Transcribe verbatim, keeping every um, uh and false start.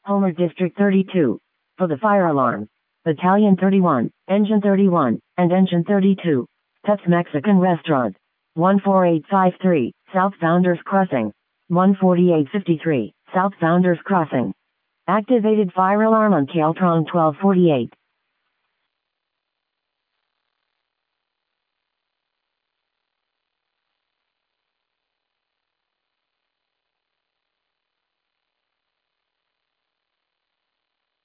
Homer District thirty-two. For the fire alarm. Battalion thirty-one, Engine thirty-one, and Engine thirty-two. Peps Mexican Restaurant. one four eight five three, South Founders Crossing. one forty-eight fifty-three, South Founders Crossing. Activated fire alarm on Caltron twelve forty-eight.